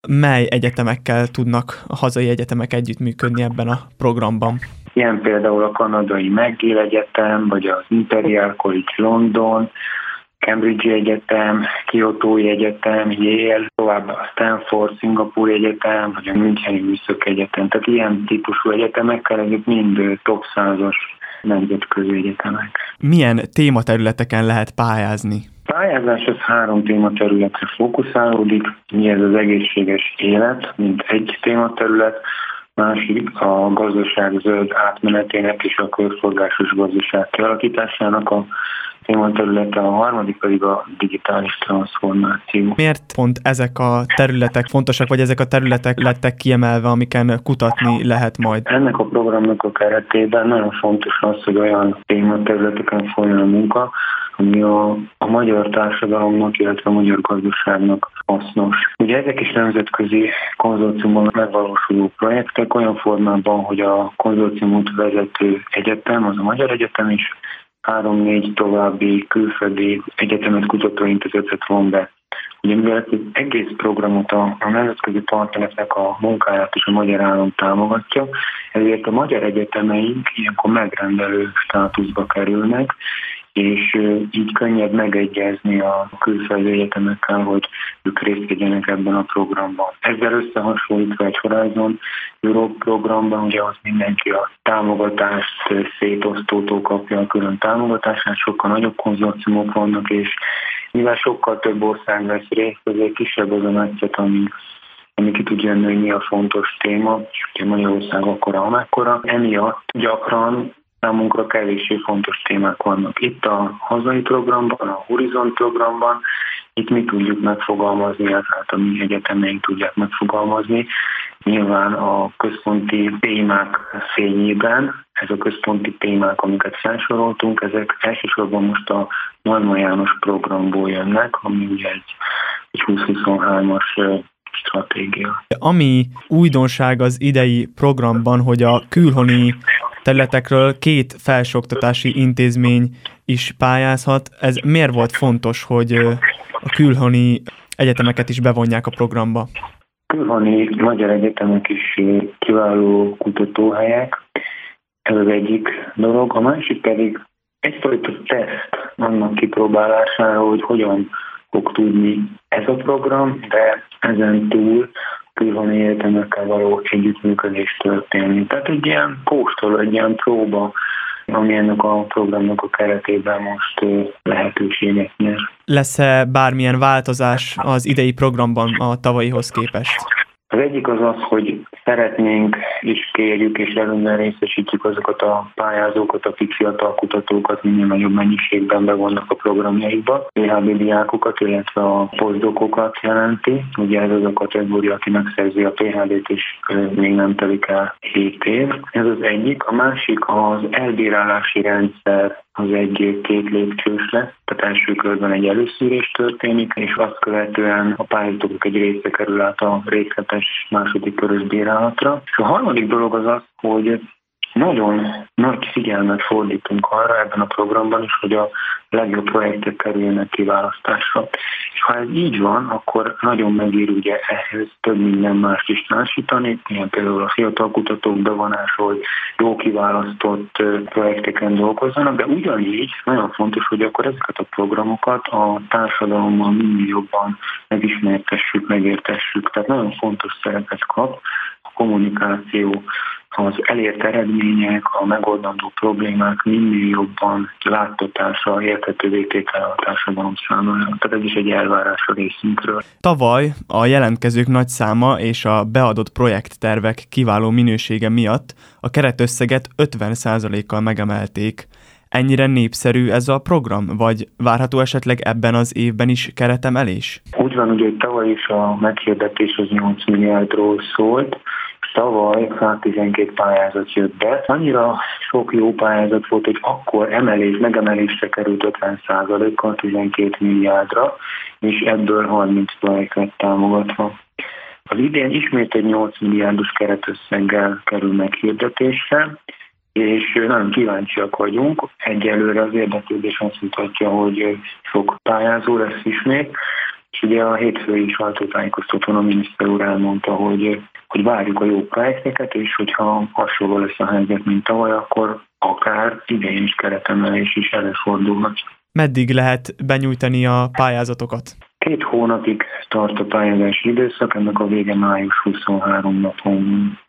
mely egyetemekkel tudnak a hazai egyetemek együttműködni ebben a programban? Ilyen például a kanadai McGill Egyetem, vagy az Imperial College London, Cambridge Egyetem, Kyotói Egyetem, Yale, tovább a Stanford, Szingapúri Egyetem, vagy a Müncheni Műszaki Egyetem. Tehát ilyen típusú egyetemekkel ezek mind top 100-as nemzetközi egyetemek. Milyen tématerületeken lehet pályázni? A pályázás az 3 tématerületre fókuszálódik. Ez az egészséges élet, mint egy tématerület, másik a gazdaság zöld átmenetének és a körforgásos gazdaság kialakításának a tématerülete, a harmadik pedig a digitális transformáció. Miért pont ezek a területek fontosak, vagy ezek a területek lettek kiemelve, amiken kutatni lehet majd? Ennek a programnak a keretében nagyon fontos az, hogy olyan tématerületeken folyjon a munka, ami a magyar társadalomnak, illetve a magyar gazdaságnak hasznos. Ugye ezek is nemzetközi konzorciumban megvalósuló projektek olyan formában, hogy a konzorciumot vezető egyetem, az a Magyar Egyetem is, 3-4 további külföldi egyetemet, kutatóintézetet von be. Ugye mivel az egész programot a nemzetközi partnereknek a munkáját is a magyar állam támogatja, ezért a magyar egyetemeink ilyenkor megrendelő státuszba kerülnek, és így könnyebb megegyezni a külföldi egyetemekkel, hogy ők részt vegyenek ebben a programban. Ezzel összehasonlítva egy Horizon Europe programban, ugye az mindenki a támogatást szétosztótól kapja a külön támogatását, sokkal nagyobb konzorciumok vannak, és mivel sokkal több ország vesz részt, azért kisebb az a metszet, ami ki tud jönni, hogy mi a fontos téma, és ugye Magyarország akkora, amekkora. Emiatt gyakran számunkra kevéssé fontos témák vannak. Itt a hazai programban, a Horizon programban, itt mi tudjuk megfogalmazni, tehát a mi egyetemeink tudják megfogalmazni. Nyilván a központi témák fényében, ez a központi témák, amiket felsoroltunk, ezek elsősorban most a Neumann János programból jönnek, ami ugye egy 2023-as stratégia. Ami újdonság az idei programban, hogy a külhoni területekről 2 felsőoktatási intézmény is pályázhat. Ez miért volt fontos, hogy a külhoni egyetemeket is bevonják a programba? Külhoni magyar egyetemek is kiváló kutatóhelyek, ez az egyik dolog. A másik pedig egyfajta teszt annak kipróbálására, hogy hogyan fog tudni ez a program, de ezen túl külhoni egyetemekkel való együttműködés történni. Tehát egy ilyen kóstoló, egy ilyen próba, ami ennek a programnak a keretében most lehetőséget nyer. Lesz-e bármilyen változás az idei programban a tavalyihoz képest? Az egyik az, hogy szeretnénk és kérjük és előnyben részesítjük azokat a pályázókat, akik fiatal kutatókat minél nagyobb mennyiségben bevonnak a programjaikba. PhD diákokat, illetve a posztdokokat jelenti. Ugye ez az a kategória, aki megszerzi a PhD-t, és még nem telik el 7 év. Ez az egyik. A másik az elbírálási rendszer, az egy 2 lépcsős lesz, tehát első körben egy előszűrés történik, és azt követően a pályázatok egy része kerül át a részletes második körös bírálatra. És a harmadik dolog az, hogy nagyon nagy figyelmet fordítunk arra ebben a programban is, hogy a legjobb projektek kerüljenek kiválasztásra. És ha ez így van, akkor nagyon megér ugye ehhez több minden mást is társítani, ilyen például a fiatal kutatók bevonása, hogy jó kiválasztott projekteken dolgozzanak, de ugyanígy nagyon fontos, hogy akkor ezeket a programokat a társadalommal minél jobban megismertessük, megértessük. Tehát nagyon fontos szerepet kap a kommunikáció, az elért eredmények, a megoldandó problémák minél jobban láttatása, érthetővé tétele a társadalom számára. Tehát ez is egy elvárás a részünkről. Tavaly a jelentkezők nagy száma és a beadott projekttervek kiváló minősége miatt a keretösszeget 50%-kal megemelték. Ennyire népszerű ez a program, vagy várható esetleg ebben az évben is keretemelés? Úgy van, hogy tavaly is a meghirdetés az 8 milliárdról szólt. Tavaly 112 pályázat jött be. Annyira sok jó pályázat volt, hogy akkor megemelésre került 50%-kal 12 milliárdra, és ebből 30 projekt lett támogatva. Az idén ismét egy 8 milliárdos keretösszeggel kerül meghirdetésre, és nagyon kíváncsiak vagyunk. Egyelőre az érdeklődés azt mutatja, hogy sok pályázó lesz ismét, És ugye a hétfői sajtótájékoztatón a miniszter úr elmondta, hogy várjuk a jó projekteket, és hogyha hasonló lesz a helyzet, mint tavaly, akkor akár idején is keretemelés is előfordulhat. Meddig lehet benyújtani a pályázatokat? 2 hónapig tart a pályázási időszak, ennek a vége május 23 napon.